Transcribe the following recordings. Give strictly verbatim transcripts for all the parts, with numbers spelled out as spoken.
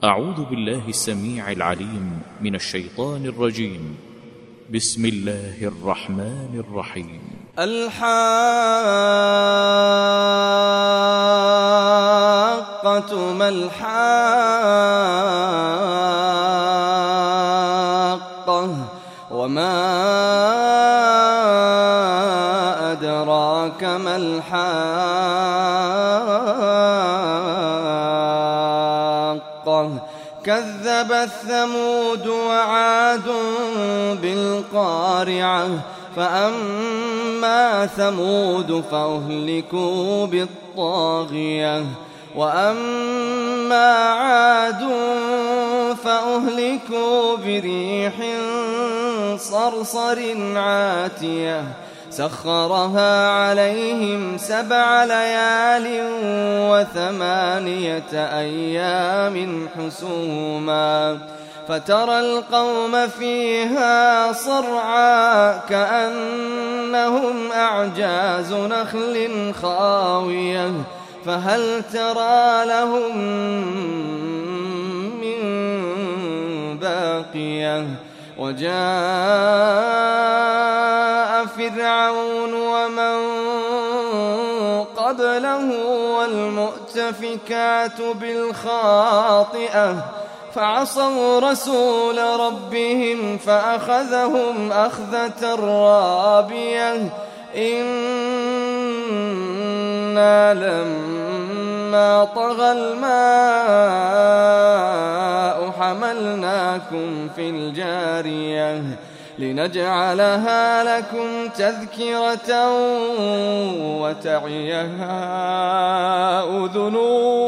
أعوذ بالله السميع العليم من الشيطان الرجيم. بسم الله الرحمن الرحيم. الحاقة ما الحاقة وما أدراك ما الحاقة كذبت ثمود وعاد بالقارعة فأما ثمود فأهلكوا بالطاغية وأما عاد فأهلكوا بريح صرصر عاتية سخرها عليهم سبع ليال وثمانية أيام حسوما فترى القوم فيها صرعى كأنهم أعجاز نخل خاوية فهل ترى لهم من باقية وجاء فرعون ومن قبله والمؤتفكات بالخاطئة فعصوا رسول ربهم فأخذهم أخذة رابية إنا لما طغى الماء حملناكم في الجارية لنجعلها لكم تذكرة وتعيها أذن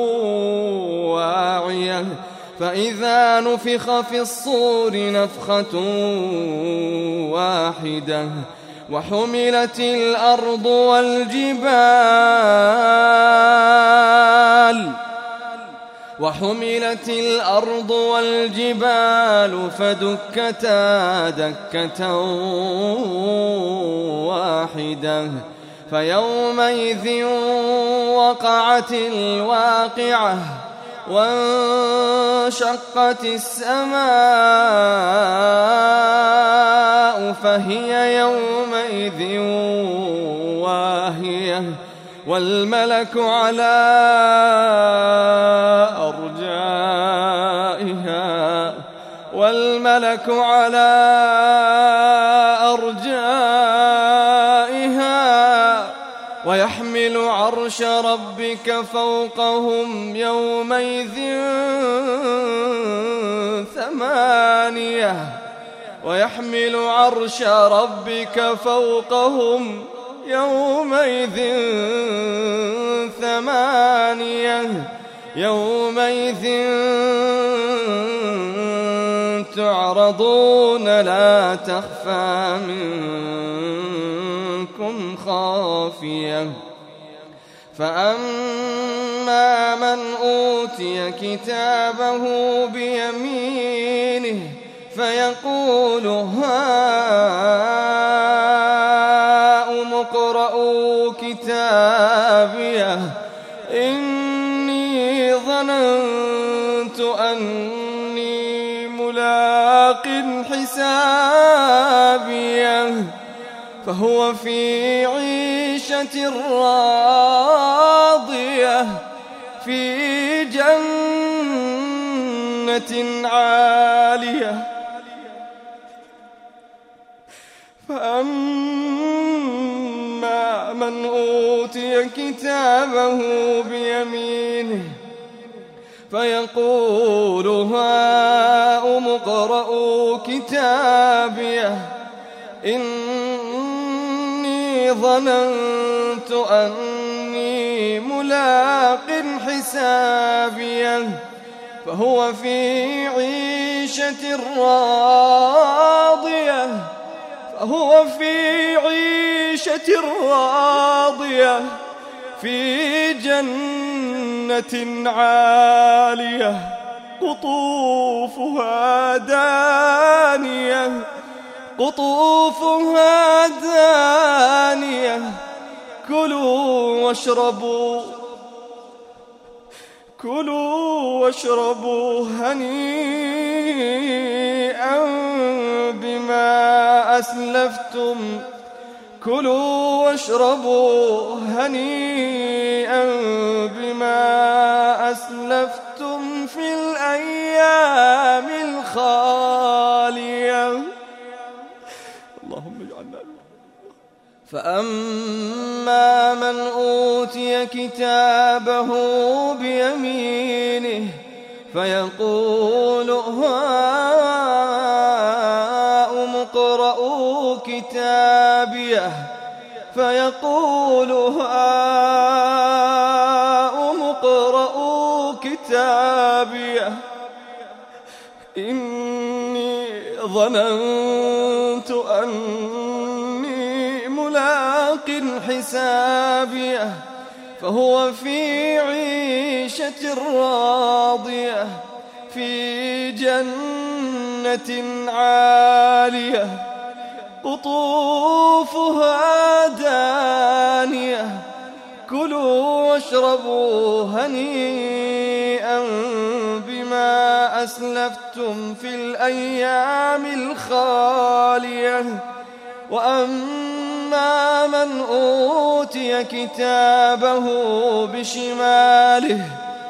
واعية فإذا نفخ في الصور نفخة واحدة وحملت الأرض والجبال وحملت الأرض والجبال فدكتا دكة واحدة فيومئذ وقعت الواقعة وانشقت السماء فهي يومئذ واهية والملك على أرجائها والملك على أرجائها ويحمل عرش ربك فوقهم يومئذ ثمانية ويحمل عرش ربك فوقهم يومئذ ثمانية يومئذ تعرضون لا تخفى منكم خافية فأما من أوتي كتابه بيمينه فيقول هاؤم اقرءوا كتابيه إني ظننت أني ملاق حسابيه فهو في عيشة راضية في جنة عالية فأما من أوتي كتابه بيمينه فيقول هاؤم اقرءوا كتابيه إني ظننت أني ملاق حسابيه فهو في عيشة راضية فهو في عيشة راضية في جنة عالية قطوفها دانية قطوفها دانية كلوا واشربوا كلوا واشربوا هنيئا بما أسلفتم كلوا واشربوا هنيئا بما أسلفتم في الأيام الخالية. اللهم اجعلنا. فأما من أوتي كتابه بيمينه فيقول هاؤم اقرءوا كتابيه فيقول هاؤم اقرءوا كتابيه إني ظننت أني ملاق حسابيه فهو في عيشة راضية في جنة عالية قطوفها دانية كلوا واشربوا هنيئا بما أسلفتم في الأيام الخالية. وأما من أوتي كتابه بشماله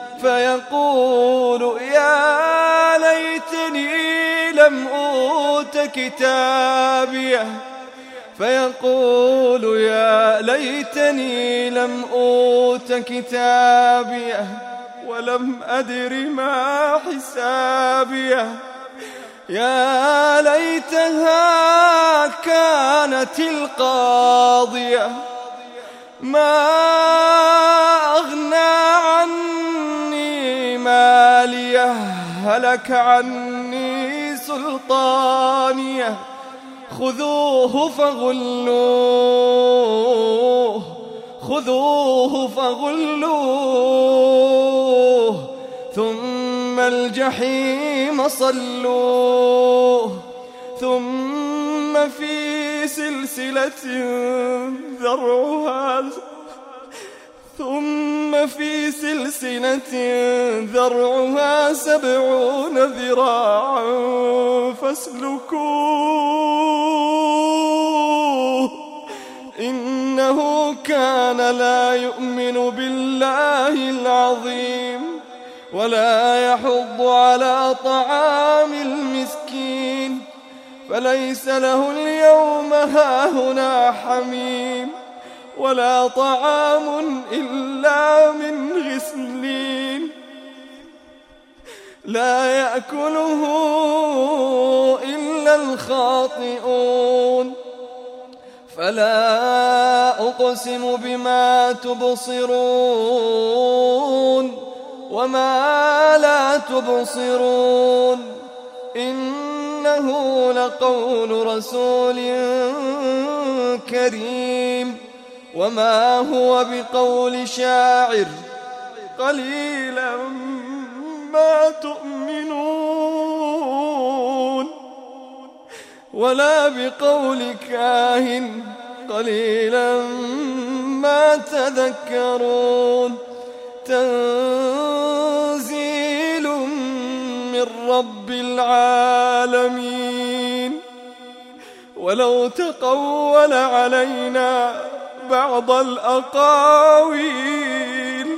فيقول يا ليتني لم أوت كتابيه فيقول يا ليتني لم أوت كتابيه ولم أدر ما حسابيه يا ليتها كانت القاضية ما أغنى عني ماليه هلك عني سلطانيه خذوه فغلوه خذوه فغلوه ثم الجحيم صلوه ثم في سلسلة ذرعها ثم في سلسلة ذرعها سبعون ذراعا فاسلكوه إنه كان لا يؤمن بالله العظيم ولا يحض على طعام المسكين فليس له اليوم هاهنا حميم ولا طعام إلا من غسلين لا يأكله إلا الخاطئون. فلا أقسم بما تبصرون وما لا تبصرون إنه لقول رسول كريم وما هو بقول شاعر قليلا ما تؤمنون ولا بقول كاهن قليلا ما تذكرون تنزيل من رب العالمين. ولو تقول علينا بعض الأقاويل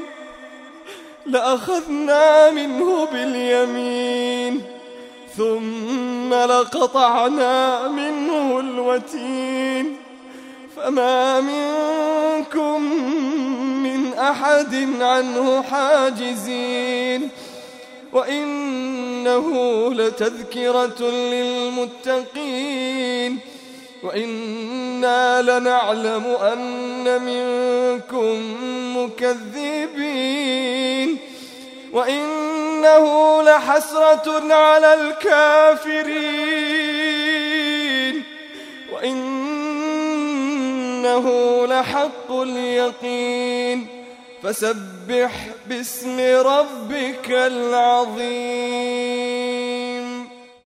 لأخذنا منه باليمين ثم لقطعنا منه الوتين فما منكم من أحد عنه حاجزين وإنه لتذكرة للمتقين وإنا لنعلم أن منكم مكذبين وإنه لحسرة على الكافرين وإنه لحق اليقين فسبح باسم ربك العظيم.